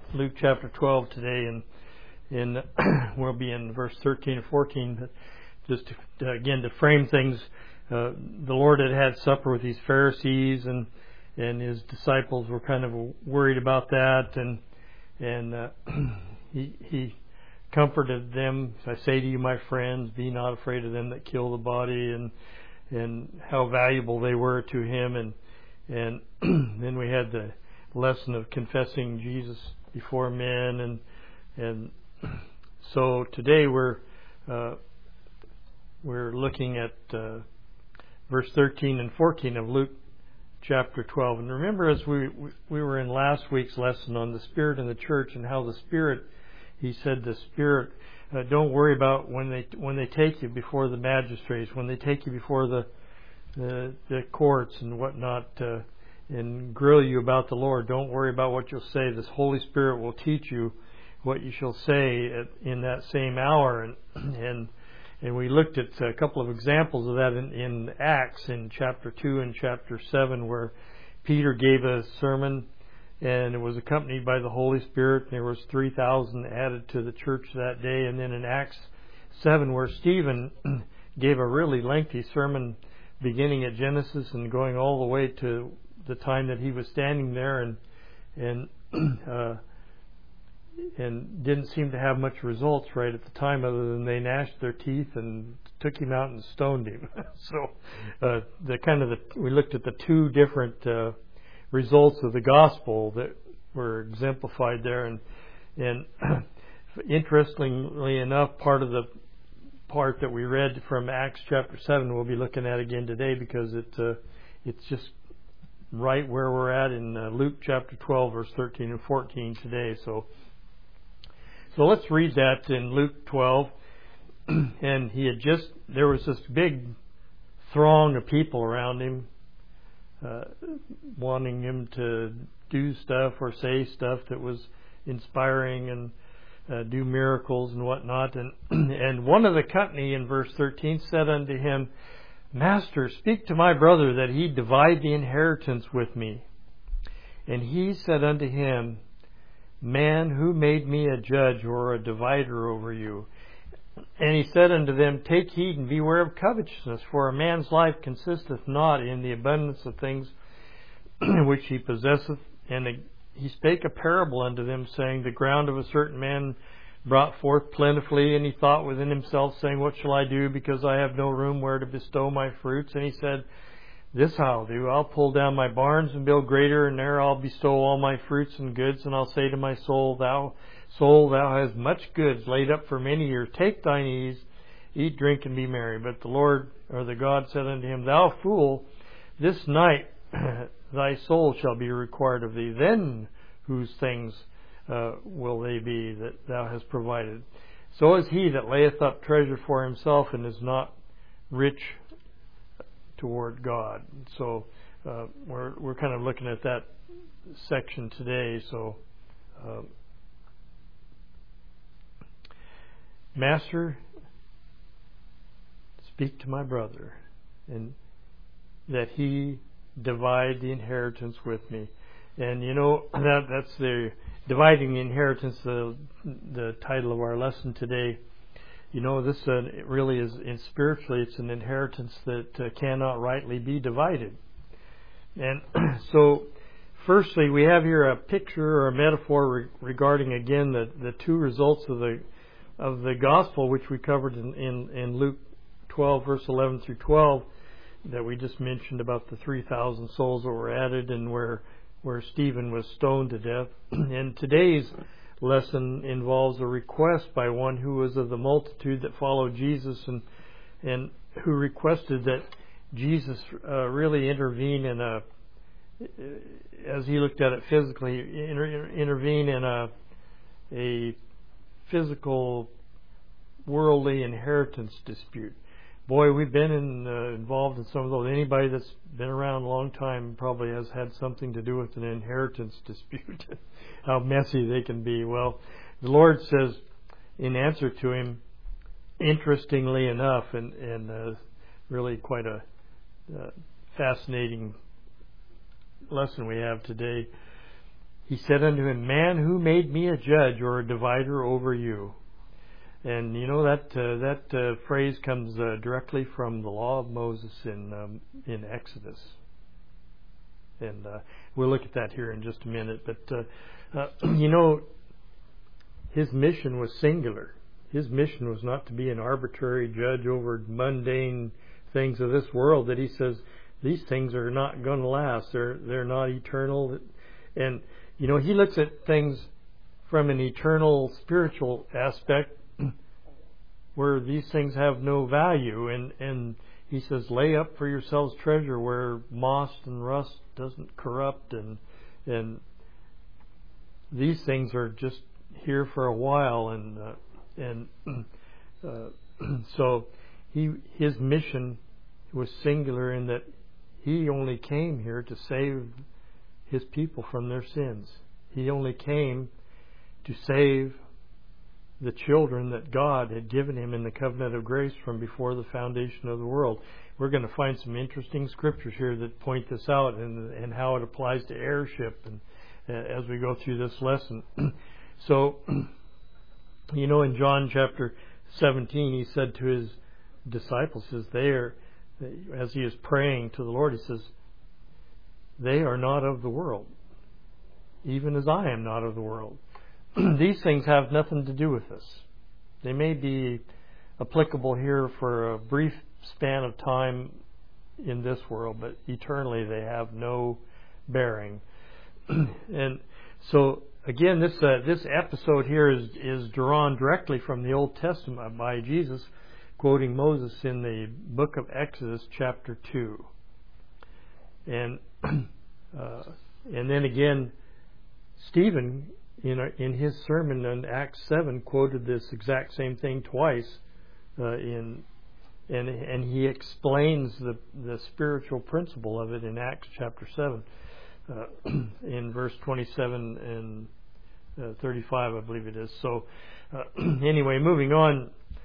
Luke chapter 12 today, and we'll be in verse 13 and 14. But just again to frame things, the Lord had supper with these Pharisees, and his disciples were kind of worried about that, and he comforted them. I say to you, my friends, be not afraid of them that kill the body, and how valuable they were to him, and then we had the lesson of confessing Jesus before men, and so today we're looking at verse 13 and 14 of Luke chapter 12. And remember, as we were in last week's lesson on the Spirit in the church, and how the Spirit, he said, the Spirit, don't worry about when they take you before the magistrates, when they take you before the courts and whatnot, and grill you about the Lord. Don't worry about what you'll say. This Holy Spirit will teach you what you shall say in that same hour. And we looked at a couple of examples of that in Acts in chapter 2 and chapter 7, where Peter gave a sermon, and it was accompanied by the Holy Spirit. There was 3,000 added to the church that day. And then in Acts 7, where Stephen gave a really lengthy sermon beginning at Genesis and going all the way to the time that he was standing there, and didn't seem to have much results right at the time, other than they gnashed their teeth and took him out and stoned him. So we looked at the two different results of the gospel that were exemplified there, and interestingly enough, part that we read from Acts chapter 7 we'll be looking at again today, because it's just right where we're at in Luke chapter 12 verse 13 and 14 today. So let's read that in Luke 12. And there was this big throng of people around him, wanting him to do stuff or say stuff that was inspiring, and do miracles and whatnot. And one of the company in verse 13 said unto him, Master, speak to my brother that he divide the inheritance with me. And he said unto him, Man, who made me a judge or a divider over you? And he said unto them, Take heed and beware of covetousness, for a man's life consisteth not in the abundance of things which he possesseth. And he spake a parable unto them, saying, The ground of a certain man brought forth plentifully, and he thought within himself, saying, What shall I do, because I have no room where to bestow my fruits? And he said, This I'll do, I'll pull down my barns and build greater, and there I'll bestow all my fruits and goods. And I'll say to my soul, Thou hast much goods laid up for many years. Take thine ease, eat, drink, and be merry. But the Lord, or the God, said unto him, Thou fool, this night thy soul shall be required of thee. Then whose things will they be that thou hast provided? So is he that layeth up treasure for himself, and is not rich toward God. So we're kind of looking at that section today. So Master, speak to my brother, and that he divide the inheritance with me. And that's the dividing the inheritance, the title of our lesson today. This it really is, spiritually, it's an inheritance that cannot rightly be divided. And so, firstly, we have here a picture or a metaphor regarding, again, the two results of the gospel, which we covered in Luke 12, verse 11 through 12, that we just mentioned, about the 3,000 souls that were added, and where Stephen was stoned to death. And today's lesson involves a request by one who was of the multitude that followed Jesus, and who requested that Jesus really intervene as he looked at it physically, intervene in a physical, worldly inheritance dispute. Boy, we've been involved in some of those. Anybody that's been around a long time probably has had something to do with an inheritance dispute. How messy they can be. Well, the Lord says, in answer to him, interestingly enough, and really quite a fascinating lesson we have today, he said unto him, Man, who made me a judge or a divider over you? And you know that phrase comes directly from the law of Moses in Exodus. And we'll look at that here in just a minute. But his mission was singular. His mission was not to be an arbitrary judge over mundane things of this world. That he says these things are not going to last. They're not eternal. And he looks at things from an eternal spiritual aspect, where these things have no value, and he says, lay up for yourselves treasure where moss and rust doesn't corrupt, and these things are just here for a while, and so his mission was singular in that he only came here to save his people from their sins. He only came to save the children that God had given him in the covenant of grace from before the foundation of the world. We're going to find some interesting scriptures here that point this out and how it applies to heirship and as we go through this lesson. So, in John chapter 17, he said to his disciples, as he is praying to the Lord, he says, they are not of the world, even as I am not of the world. These things have nothing to do with us. They may be applicable here for a brief span of time in this world, but eternally they have no bearing. And so, again, this episode here is drawn directly from the Old Testament by Jesus, quoting Moses in the book of Exodus, chapter 2. And then again, Stephen, in his sermon in Acts 7, quoted this exact same thing twice, and he explains the spiritual principle of it in Acts chapter 7, in verse 27 and 35, I believe it is. So, anyway, moving on,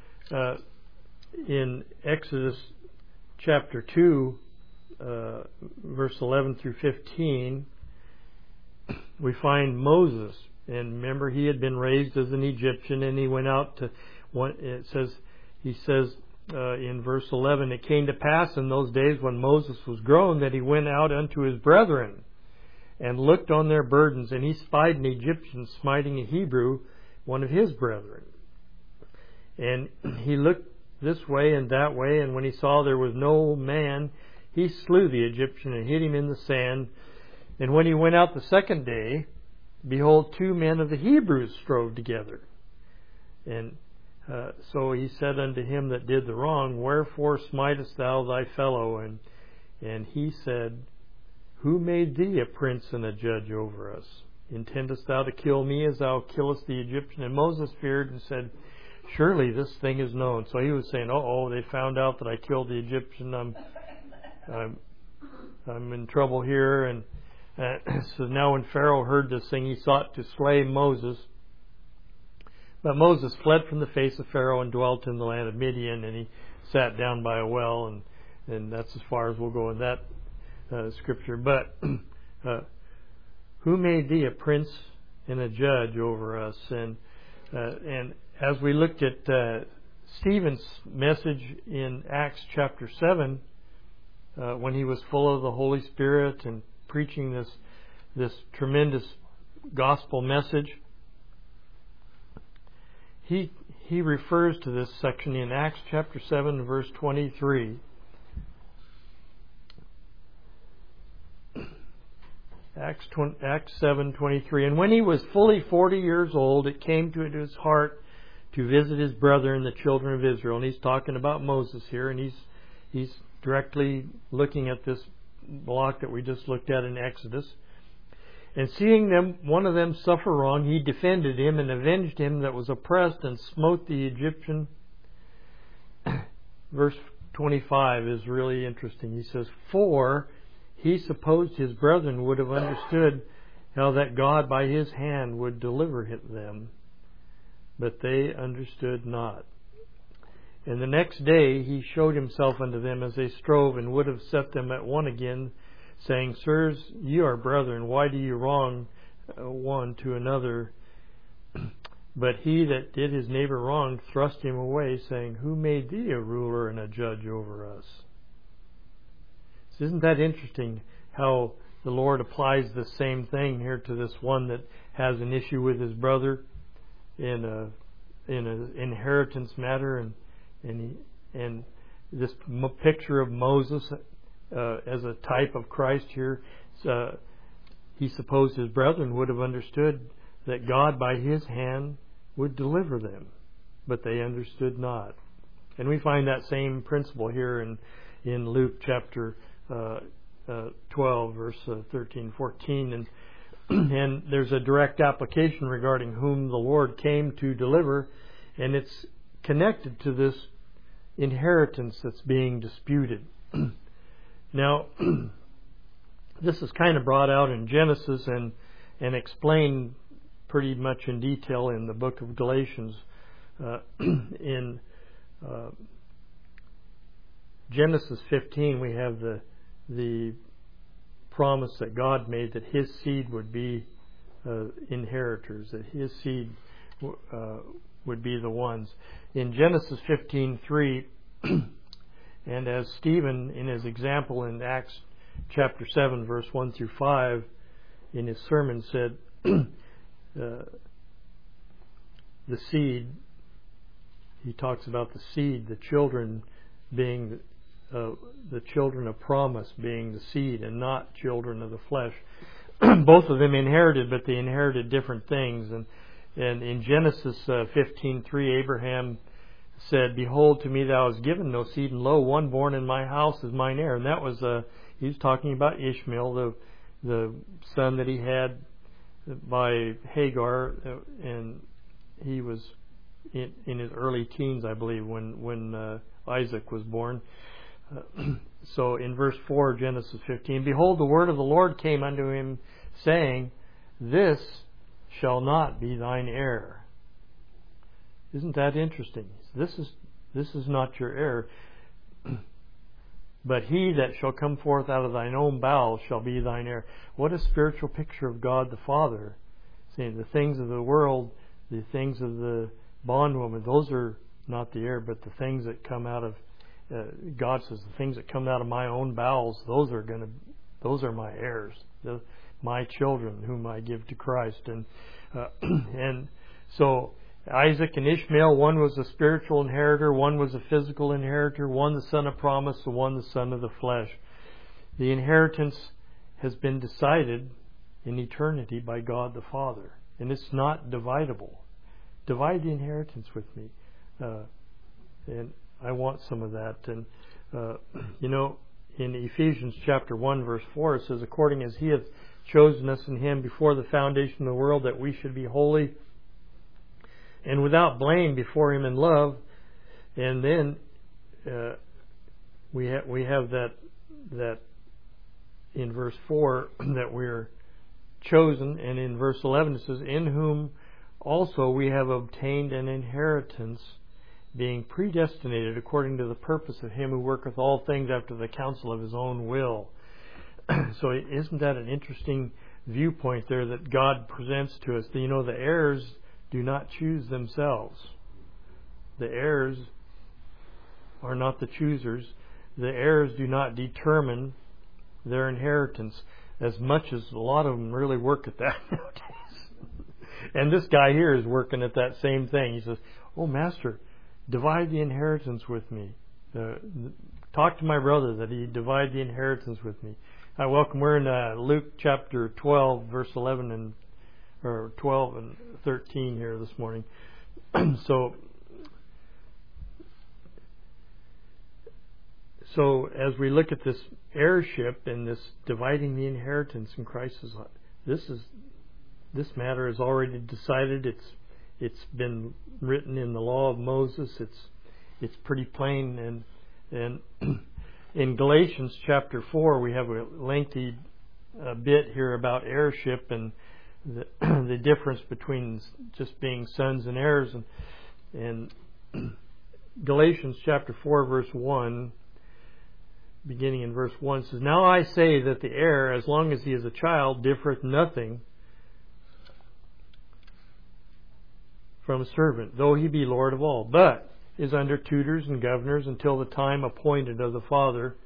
in Exodus chapter 2, verse 11 through 15, we find Moses. And remember, he had been raised as an Egyptian, and he went out to. He says in verse 11, it came to pass in those days when Moses was grown that he went out unto his brethren, and looked on their burdens, and he spied an Egyptian smiting a Hebrew, one of his brethren. And he looked this way and that way, and when he saw there was no man, he slew the Egyptian and hid him in the sand. And when he went out the second day, behold, two men of the Hebrews strove together. And so he said unto him that did the wrong, Wherefore smitest thou thy fellow? And he said, Who made thee a prince and a judge over us? Intendest thou to kill me as thou killest the Egyptian? And Moses feared and said, Surely this thing is known. So he was saying, they found out that I killed the Egyptian. I'm in trouble here. And so now when Pharaoh heard this thing, he sought to slay Moses. But Moses fled from the face of Pharaoh and dwelt in the land of Midian, and he sat down by a well, and that's as far as we'll go in that scripture. But who made thee a prince and a judge over us? And as we looked at Stephen's message in Acts chapter 7, when he was full of the Holy Spirit and preaching this tremendous gospel message, he refers to this section in Acts chapter 7, verse 23. Acts 7:23. And when he was fully 40 years old, it came to his heart to visit his brethren, the children of Israel. And he's talking about Moses here, and he's directly looking at this block that we just looked at in Exodus. And seeing one of them suffer wrong, he defended him and avenged him that was oppressed, and smote the Egyptian. Verse 25 is really interesting. He says, For he supposed his brethren would have understood how that God by his hand would deliver them, but they understood not. And the next day he showed himself unto them as they strove, and would have set them at one again, saying, Sirs, ye are brethren, why do you wrong one to another. But he that did his neighbor wrong thrust him away, saying, Who made thee a ruler and a judge over us? So isn't that interesting how the Lord applies the same thing here to this one that has an issue with his brother in an inheritance matter, and this picture of Moses as a type of Christ here. He supposed his brethren would have understood that God by his hand would deliver them, but they understood not. And we find that same principle here in Luke chapter 12, verse 13, 14, and there's a direct application regarding whom the Lord came to deliver, and it's connected to this inheritance that's being disputed. Now, this is kind of brought out in Genesis and explained pretty much in detail in the book of Galatians. In Genesis 15, we have the promise that God made that His seed would be inheritors, that His seed would be the ones. In Genesis 15:3, and as Stephen, in his example in Acts chapter 7, verse 1 through 5, in his sermon said, the seed, he talks about the seed, the children being the children of promise being the seed and not children of the flesh. Both of them inherited, but they inherited different things. And in Genesis 15:3, Abraham said, Behold, to me thou hast given no seed, and lo, one born in my house is mine heir. And that was, he was talking about Ishmael, the son that he had by Hagar, and he was in his early teens, I believe, when Isaac was born. So in verse 4, Genesis 15, Behold, the word of the Lord came unto him, saying, This shall not be thine heir. Isn't that interesting? This is not your heir. But he that shall come forth out of thine own bowels shall be thine heir. What a spiritual picture of God the Father. Saying the things of the world, the things of the bondwoman, those are not the heir, but the things that come out of God says the things that come out of my own bowels, those are my heirs, my children whom I give to Christ. And so Isaac and Ishmael, one was a spiritual inheritor, one was a physical inheritor, one the son of promise, and one the son of the flesh. The inheritance has been decided in eternity by God the Father, and it's not dividable. Divide the inheritance with me, and I want some of that. And in Ephesians chapter 1 verse 4 it says, According as He hath chosen us in Him before the foundation of the world, that we should be holy and without blame before Him in love. And then we have that in verse 4 that we're chosen, and in verse 11 it says, In whom also we have obtained an inheritance, being predestinated according to the purpose of Him who worketh all things after the counsel of His own will. So isn't that an interesting viewpoint there that God presents to us? The heirs do not choose themselves. The heirs are not the choosers. The heirs do not determine their inheritance, as much as a lot of them really work at that nowadays. And this guy here is working at that same thing. He says, Oh, Master, divide the inheritance with me. Talk to my brother that he divide the inheritance with me. Welcome. We're in Luke chapter 12, verse 11 or 12 and 13 here this morning. So as we look at this heirship and this dividing the inheritance in Christ's life, this matter is already decided. It's been written in the law of Moses. It's pretty plain. And in Galatians chapter 4, we have a lengthy bit here about heirship and the difference between just being sons and heirs. And Galatians chapter 4, verse 1, beginning in verse 1, says, Now I say that the heir, as long as he is a child, differeth nothing from a servant, though he be Lord of all, but is under tutors and governors until the time appointed of the Father.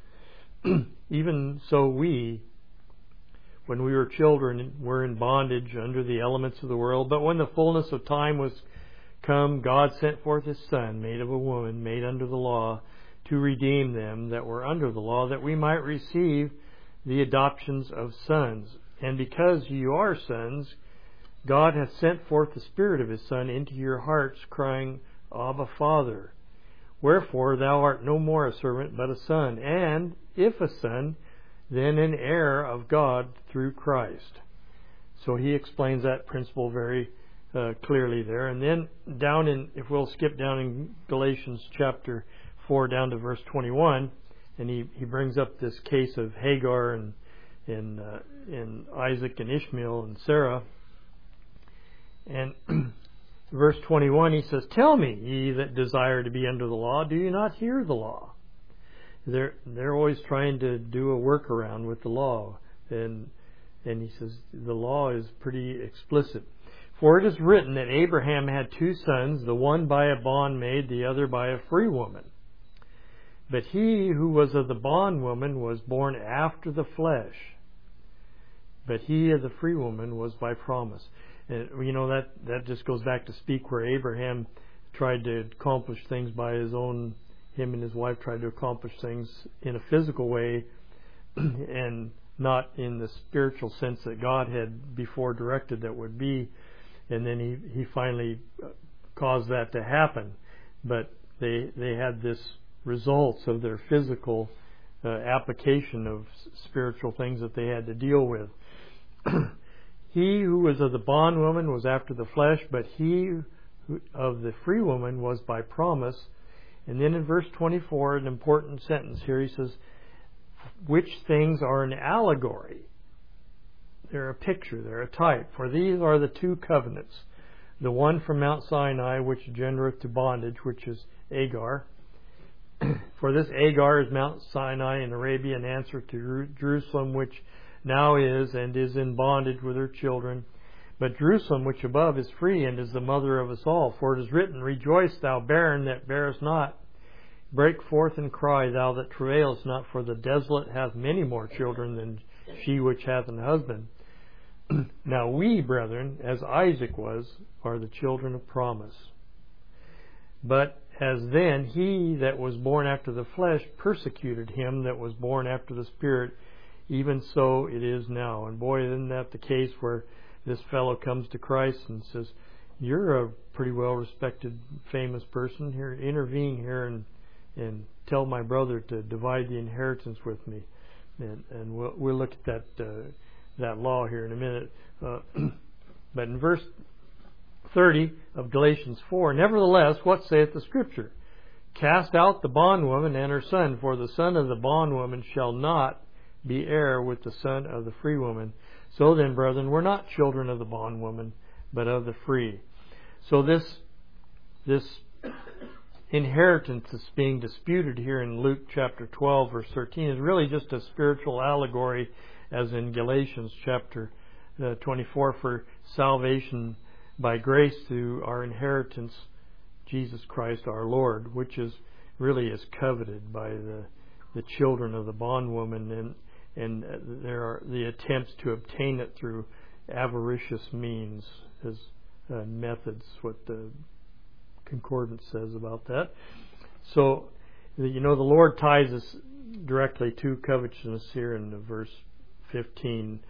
Even so we, when we were children, were in bondage under the elements of the world. But when the fullness of time was come, God sent forth His Son, made of a woman, made under the law, to redeem them that were under the law, that we might receive the adoptions of sons. And because you are sons, God hath sent forth the Spirit of His Son into your hearts, crying, Abba, Father. Wherefore thou art no more a servant, but a son, and if a son, then an heir of God through Christ. So he explains that principle very clearly there. And then if we'll skip down in Galatians chapter 4 down to verse 21, and he brings up this case of Hagar and Isaac and Ishmael and Sarah. And verse 21, he says, Tell me, ye that desire to be under the law, do you not hear the law? They're always trying to do a workaround with the law. And he says, the law is pretty explicit. For it is written that Abraham had two sons, the one by a bondmaid, the other by a free woman. But he who was of the bondwoman was born after the flesh, but he of the free woman was by promise. And that just goes back to speak where Abraham tried to accomplish things by him and his wife tried to accomplish things in a physical way and not in the spiritual sense that God had before directed that would be. And then he finally caused that to happen. But they had this results of their physical application of spiritual things that they had to deal with. He who was of the bondwoman was after the flesh, but he of the free woman was by promise. And then in verse 24, an important sentence here, he says, which things are an allegory. They're a picture, they're a type. For these are the two covenants. The one from Mount Sinai, which gendereth to bondage, which is Agar. For this Agar is Mount Sinai in Arabia, an answer to Jerusalem, which now is and is in bondage with her children. But Jerusalem, which above is free and is the mother of us all. For it is written, Rejoice, thou barren that bearest not. Break forth and cry, thou that travailest not, for the desolate hath many more children than she which hath an husband. Now we, brethren, as Isaac was, are the children of promise. But as then he that was born after the flesh persecuted him that was born after the Spirit, even so it is now. And boy, isn't that the case where this fellow comes to Christ and says, You're a pretty well-respected, famous person here. Intervene here and tell my brother to divide the inheritance with me. And we'll look at that law here in a minute. But in verse 30 of Galatians 4, Nevertheless, what saith the Scripture? Cast out the bondwoman and her son, for the son of the bondwoman shall not be heir with the son of the free woman. So then, brethren, we're not children of the bondwoman, but of the free. So this inheritance that's being disputed here in Luke chapter 12, verse 13, is really just a spiritual allegory, as in Galatians chapter 24, for salvation by grace through our inheritance, Jesus Christ our Lord, which is coveted by the children of the bondwoman, and there are the attempts to obtain it through avaricious means as methods, what the concordance says about that. So, the Lord ties us directly to covetousness here in verse 15.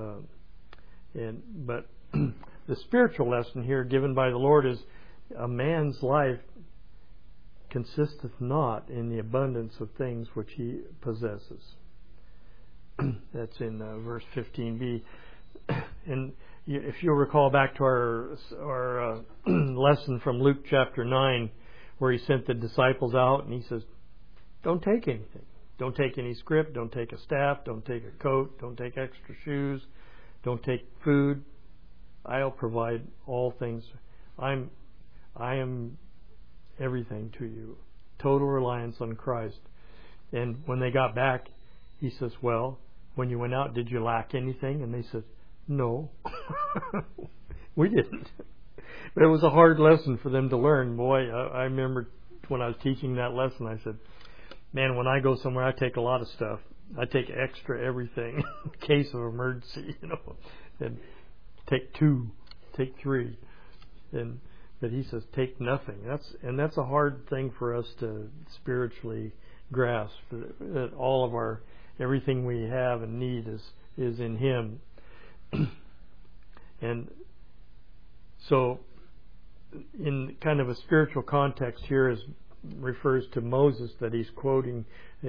But the spiritual lesson here given by the Lord is a man's life consisteth not in the abundance of things which he possesses. That's in verse 15b. And if you'll recall back to our lesson from Luke chapter 9, where he sent the disciples out and he says, don't take anything. Don't take any scrip, don't take a staff, don't take a coat, don't take extra shoes, don't take food. I'll provide all things. I am everything to you. Total reliance on Christ. And when they got back, he says, well, when you went out, did you lack anything? And they said, no, we didn't. But it was a hard lesson for them to learn. Boy, I remember when I was teaching that lesson, I said, man, when I go somewhere, I take a lot of stuff. I take extra everything in case of emergency, and take 2, take 3. But he says, take nothing. That's a hard thing for us to spiritually grasp, that all of everything we have and need is in Him. And so, in kind of a spiritual context here, refers to Moses, that he's quoting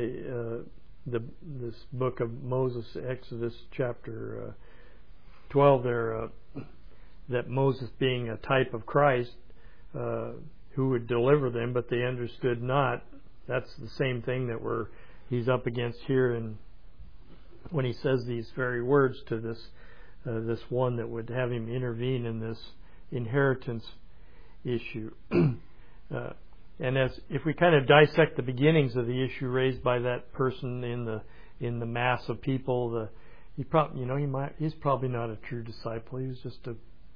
this book of Moses, Exodus chapter 12 there, that Moses being a type of Christ, who would deliver them, but they understood not. That's the same thing that he's up against here, and when he says these very words to this one that would have him intervene in this inheritance issue. And if we kind of dissect the beginnings of the issue raised by that person in the mass of people, he's probably not a true disciple. He was just a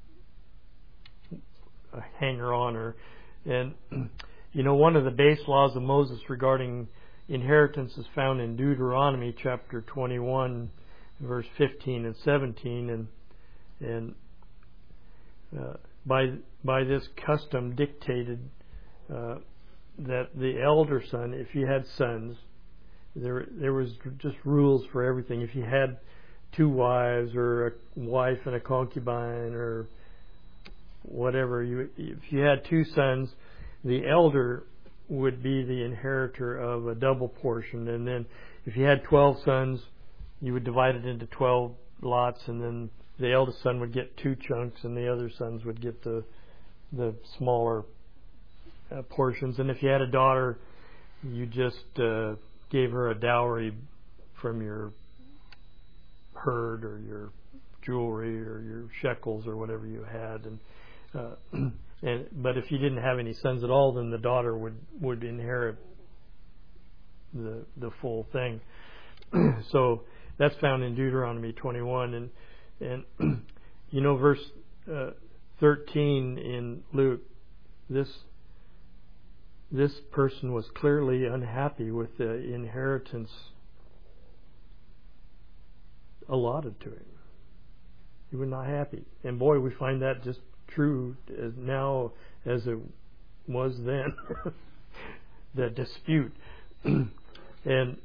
hanger-on. And one of the base laws of Moses regarding inheritance is found in Deuteronomy chapter 21, verse 15 and 17, and by this custom dictated that the elder son, if you had sons, there was just rules for everything. If you had 2 wives, or a wife and a concubine, or whatever, if you had 2 sons, the elder would be the inheritor of a double portion. And then if you had 12 sons, you would divide it into 12 lots, and then the eldest son would get 2 chunks, and the other sons would get the smaller portions. And if you had a daughter, you just gave her a dowry from your herd or your jewelry or your shekels or whatever you had. But if you didn't have any sons at all, then the daughter would inherit the full thing. So that's found in Deuteronomy 21, and verse 13 in Luke. This person was clearly unhappy with the inheritance allotted to him. He was not happy, and boy, we find that just true now as it was then. The dispute. And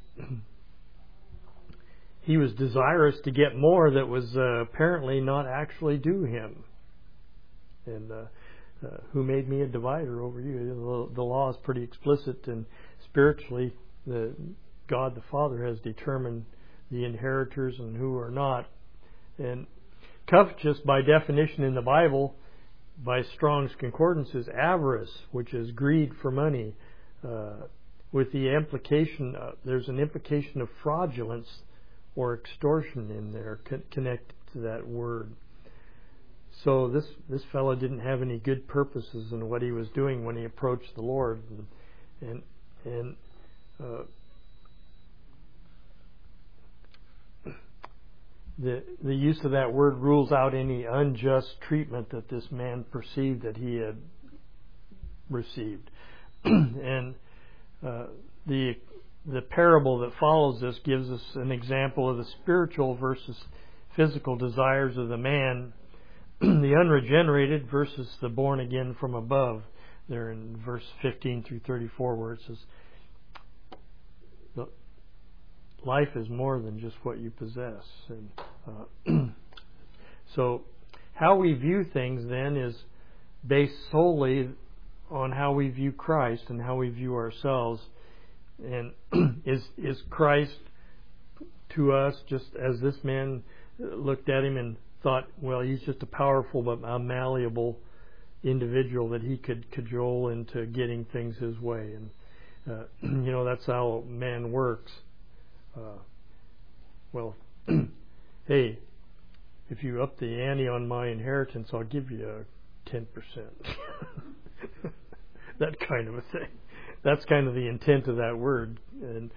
he was desirous to get more that was apparently not actually due him. And who made me a divider over you? The law is pretty explicit, and spiritually, God the Father has determined the inheritors and who are not. And covetous, by definition in the Bible, by Strong's Concordance, is avarice, which is greed for money, with the implication, there's an implication of fraudulence or extortion in there connected to that word. So this fellow didn't have any good purposes in what he was doing when he approached the Lord, and the use of that word rules out any unjust treatment that this man perceived that he had received. And the parable that follows this gives us an example of the spiritual versus physical desires of the man, the unregenerated versus the born again from above. There in verse 15 through 34, where it says, life is more than just what you possess. And so how we view things then is based solely on how we view Christ and how we view ourselves. And is Christ to us just as this man looked at him and thought, well, he's just a powerful but a malleable individual that he could cajole into getting things his way. And that's how man works. Well, hey, if you up the ante on my inheritance, I'll give you 10%. That kind of a thing. That's kind of the intent of that word. And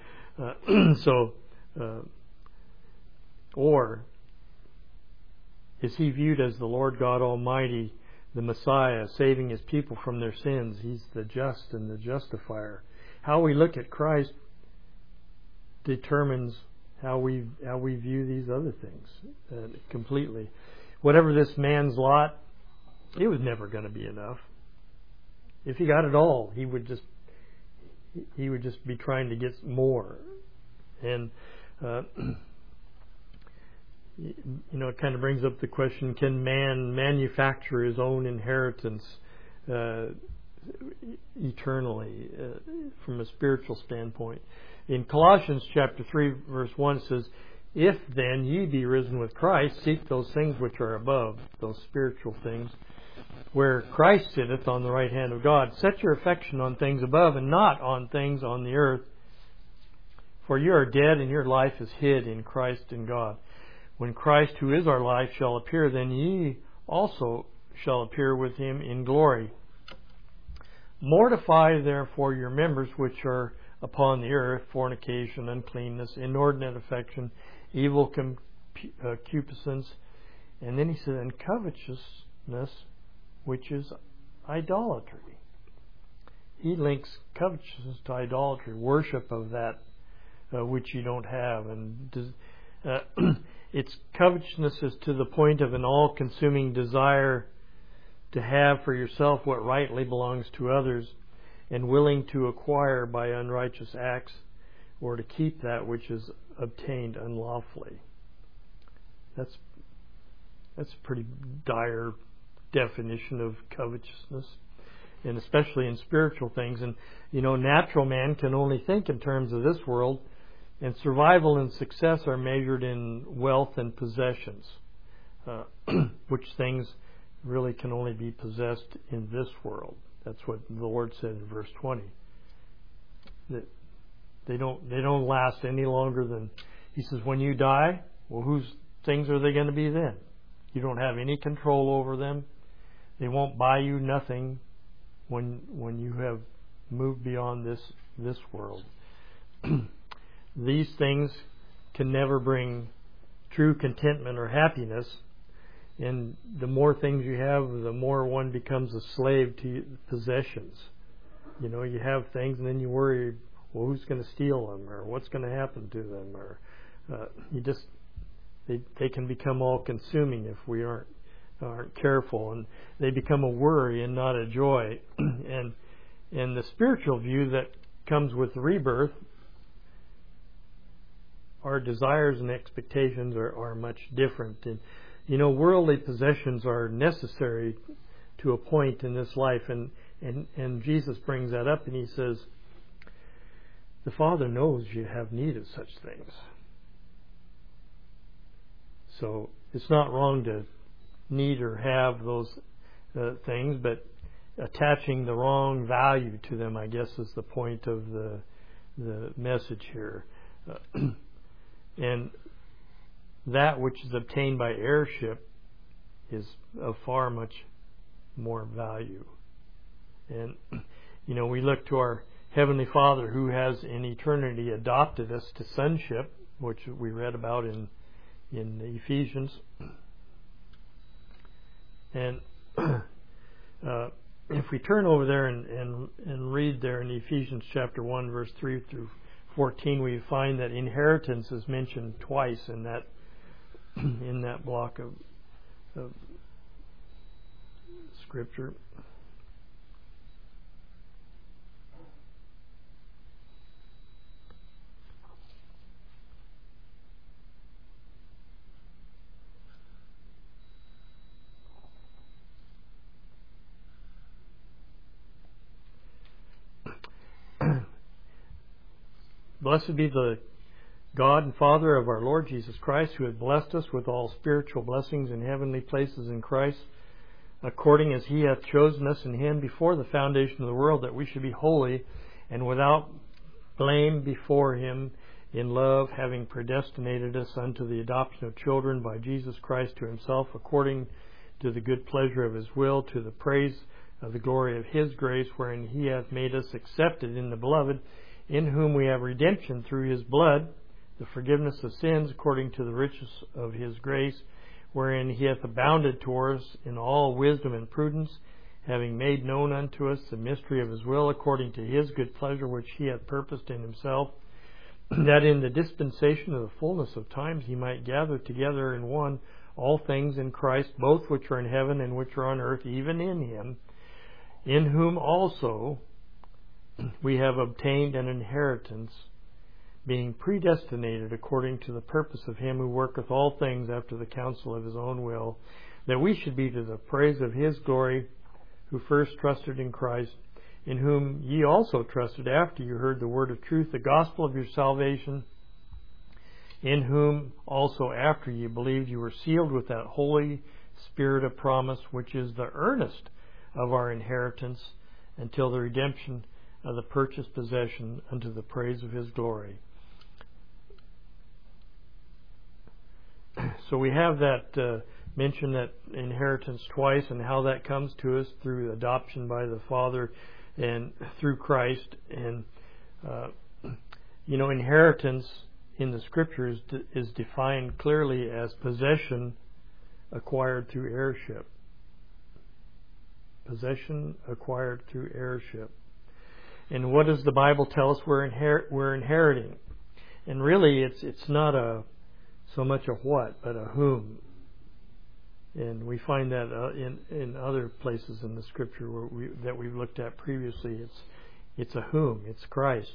or is he viewed as the Lord God Almighty the Messiah, saving His people from their sins. He's the just and the justifier. How we look at Christ determines how we view these other things completely. Whatever this man's lot, it was never going to be enough. If he got it all, he would just be trying to get more. And it kind of brings up the question: can man manufacture his own inheritance eternally from a spiritual standpoint? In Colossians chapter 3, verse 1, it says, "If then ye be risen with Christ, seek those things which are above," those spiritual things, "where Christ sitteth on the right hand of God. Set your affection on things above, and not on things on the earth. For you are dead, and your life is hid in Christ in God. When Christ, who is our life, shall appear, then ye also shall appear with Him in glory. Mortify therefore your members which are upon the earth, fornication, uncleanness, inordinate affection, evil concupiscence." And then he said, "and covetousness, which is idolatry." He links covetousness to idolatry, worship of that which you don't have. And its covetousness is to the point of an all-consuming desire to have for yourself what rightly belongs to others, and willing to acquire by unrighteous acts, or to keep that which is obtained unlawfully. That's a pretty dire definition of covetousness, and especially in spiritual things. And natural man can only think in terms of this world, and survival and success are measured in wealth and possessions, which things really can only be possessed in this world. That's what the Lord said in verse 20. That they don't last any longer than, He says, when you die, well, whose things are they going to be then? You don't have any control over them. They won't buy you nothing when you have moved beyond this world. These things can never bring true contentment or happiness. And the more things you have, the more one becomes a slave to possessions. You have things, and then you worry, well, who's going to steal them, or what's going to happen to them, or they can become all-consuming if we aren't careful, and they become a worry and not a joy. And the spiritual view that comes with rebirth, our desires and expectations are much different. And worldly possessions are necessary to a point in this life, and Jesus brings that up, and He says, the Father knows you have need of such things. So it's not wrong to need or have those things, but attaching the wrong value to them, I guess, is the point of the message here. And that which is obtained by heirship is of far much more value. And, we look to our Heavenly Father, who has in eternity adopted us to sonship, which we read about in Ephesians. And if we turn over there and read there in Ephesians chapter 1, verse 3 through 14, we find that inheritance is mentioned twice in that block of Scripture. Blessed be the God and Father of our Lord Jesus Christ, who hath blessed us with all spiritual blessings in heavenly places in Christ, according as He hath chosen us in Him before the foundation of the world, that we should be holy and without blame before Him in love, having predestinated us unto the adoption of children by Jesus Christ to Himself, according to the good pleasure of His will, to the praise of the glory of His grace, wherein He hath made us accepted in the Beloved, in whom we have redemption through His blood, the forgiveness of sins, according to the riches of His grace, wherein he hath abounded toward us in all wisdom and prudence, having made known unto us the mystery of his will, according to his good pleasure which he hath purposed in himself, that in the dispensation of the fullness of times he might gather together in one all things in Christ, both which are in heaven and which are on earth, even in him, in whom also we have obtained an inheritance, being predestinated according to the purpose of him who worketh all things after the counsel of his own will, that we should be to the praise of his glory, who first trusted in Christ, in whom ye also trusted after you heard the word of truth, the gospel of your salvation, in whom also after ye believed you were sealed with that Holy Spirit of promise, which is the earnest of our inheritance, until the redemption of the purchased possession unto the praise of his glory. So we have that mention that inheritance twice, and how that comes to us through adoption by the Father and through Christ. And inheritance in the Scriptures is defined clearly as possession acquired through heirship. Possession acquired through heirship. And what does the Bible tell us we're inheriting? And really, it's not so much a what, but a whom. And we find that in other places in the Scripture that we've looked at previously. It's a whom. It's Christ.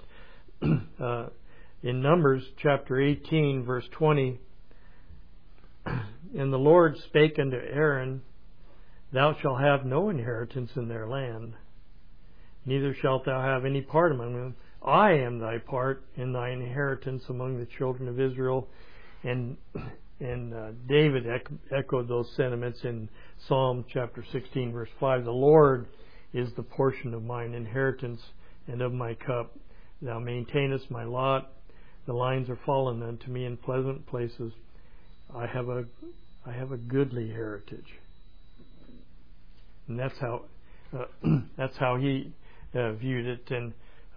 In Numbers chapter 18, verse 20, and the Lord spake unto Aaron, Thou shalt have no inheritance in their land, neither shalt thou have any part among them. I am thy part and thy inheritance among the children of Israel. And David echoed those sentiments in Psalm chapter 16, verse 5. The Lord is the portion of mine inheritance and of my cup. Thou maintainest my lot. The lines are fallen unto me in pleasant places. I have a goodly heritage. And that's how he viewed it. And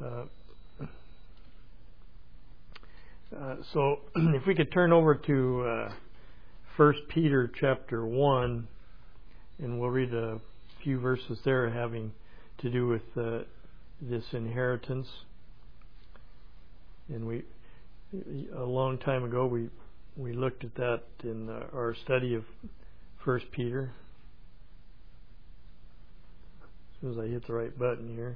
so if we could turn over to 1 Peter chapter 1, and we'll read a few verses there having to do with this inheritance. And a long time ago we looked at that in our study of 1 Peter. As soon as I hit the right button here.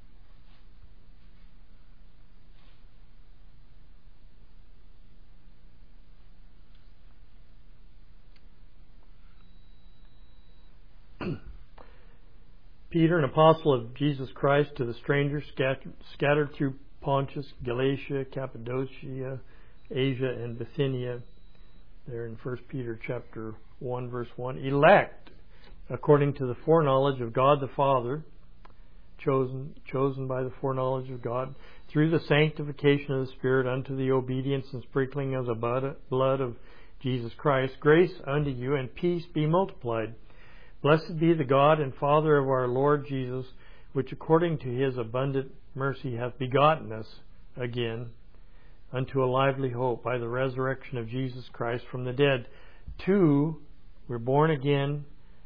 Peter, an apostle of Jesus Christ, to the strangers scattered through Pontus, Galatia, Cappadocia, Asia, and Bithynia. There in 1 Peter chapter 1, verse 1. Elect, according to the foreknowledge of God the Father, chosen by the foreknowledge of God, through the sanctification of the Spirit, unto the obedience and sprinkling of the blood of Jesus Christ. Grace unto you and peace be multiplied. Blessed be the God and Father of our Lord Jesus, which according to his abundant mercy hath begotten us again unto a lively hope by the resurrection of Jesus Christ from the dead. We're born again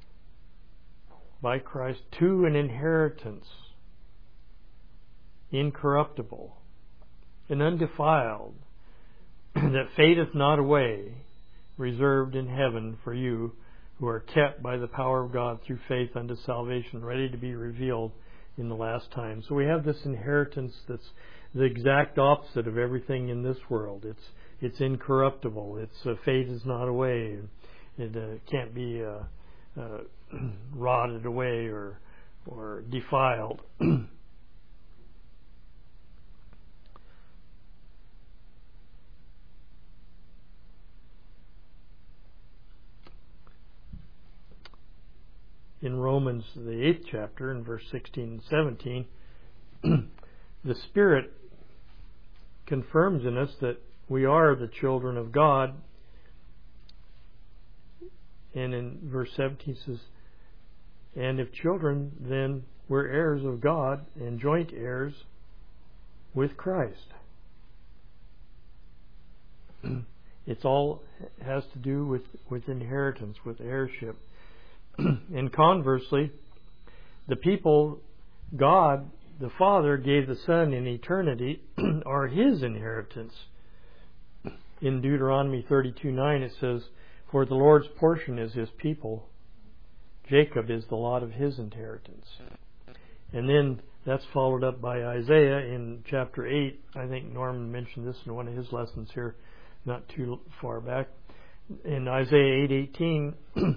by Christ to an inheritance, incorruptible and undefiled, that fadeth not away, reserved in heaven for you, who are kept by the power of God through faith unto salvation, ready to be revealed in the last time. So we have this inheritance that's the exact opposite of everything in this world. It's incorruptible. Its fate is not away. It can't be rotted away or defiled. In Romans, the 8th chapter, in verse 16 and 17, the Spirit confirms in us that we are the children of God. And in verse 17 says, and if children, then we're heirs of God and joint heirs with Christ. It's all has to do with inheritance, with heirship. And conversely, the people God, the Father, gave the Son in eternity are His inheritance. In Deuteronomy 32:9 it says, "For the Lord's portion is His people. Jacob is the lot of His inheritance." And then that's followed up by Isaiah in chapter 8. I think Norman mentioned this in one of his lessons here not too far back. In Isaiah 8:18,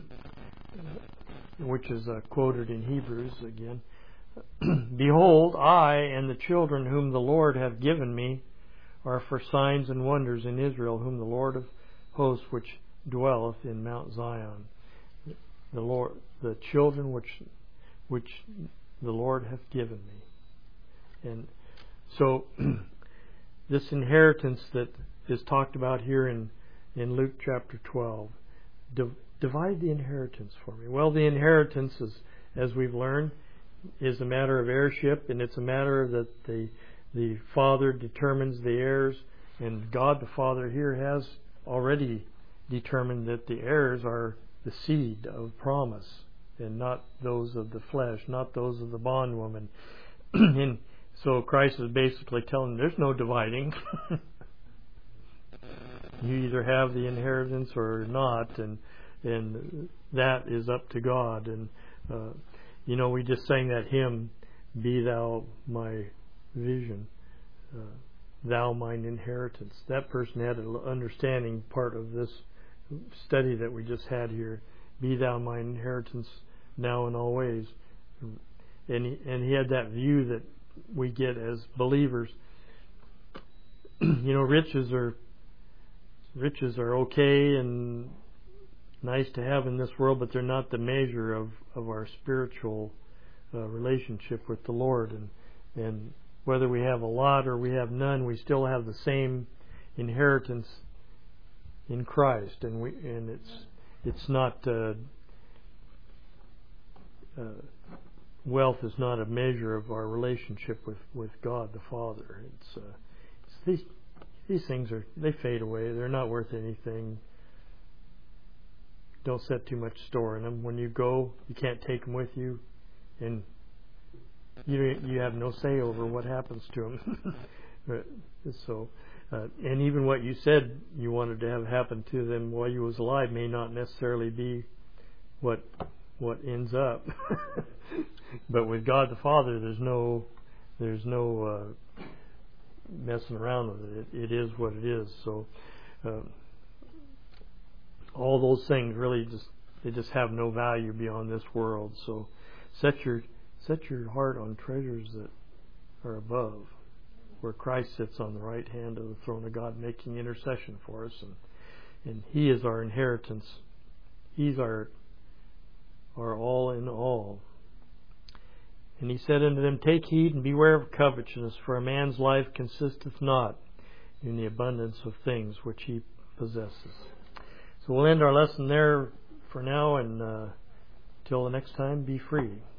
which is quoted in Hebrews again, "Behold, I and the children whom the Lord hath given me are for signs and wonders in Israel, whom the Lord of hosts which dwelleth in Mount Zion." The Lord, the children which the Lord hath given me. And so this inheritance that is talked about here in Luke chapter 12, divide the inheritance for me. Well, the inheritance is, as we've learned, is a matter of heirship, and it's a matter that the Father determines the heirs, and God the Father here has already determined that the heirs are the seed of promise, and not those of the flesh, not those of the bondwoman. And so Christ is basically telling them there's no dividing. You either have the inheritance or not, and that is up to God. And we just sang that hymn, "Be Thou my vision, Thou mine inheritance." That person had an understanding part of this study that we just had here. "Be Thou mine inheritance, now and always." And he had that view that we get as believers. Riches are okay and nice to have in this world, but they're not the measure of our spiritual relationship with the Lord. And whether we have a lot or we have none, we still have the same inheritance in Christ. And it's not wealth is not a measure of our relationship with God the Father. It's these things they fade away. They're not worth anything. Don't set too much store in them. When you go, you can't take them with you, and you have no say over what happens to them. So, and even what you said you wanted to have happen to them while you was alive may not necessarily be what ends up. But with God the Father, there's no messing around with it. It is what it is. So all those things really just have no value beyond this world. So set your heart on treasures that are above, where Christ sits on the right hand of the throne of God, making intercession for us, and He is our inheritance. He's our all in all. And He said unto them, "Take heed and beware of covetousness, for a man's life consisteth not in the abundance of things which he possesses." So we'll end our lesson there for now, and till the next time, be free.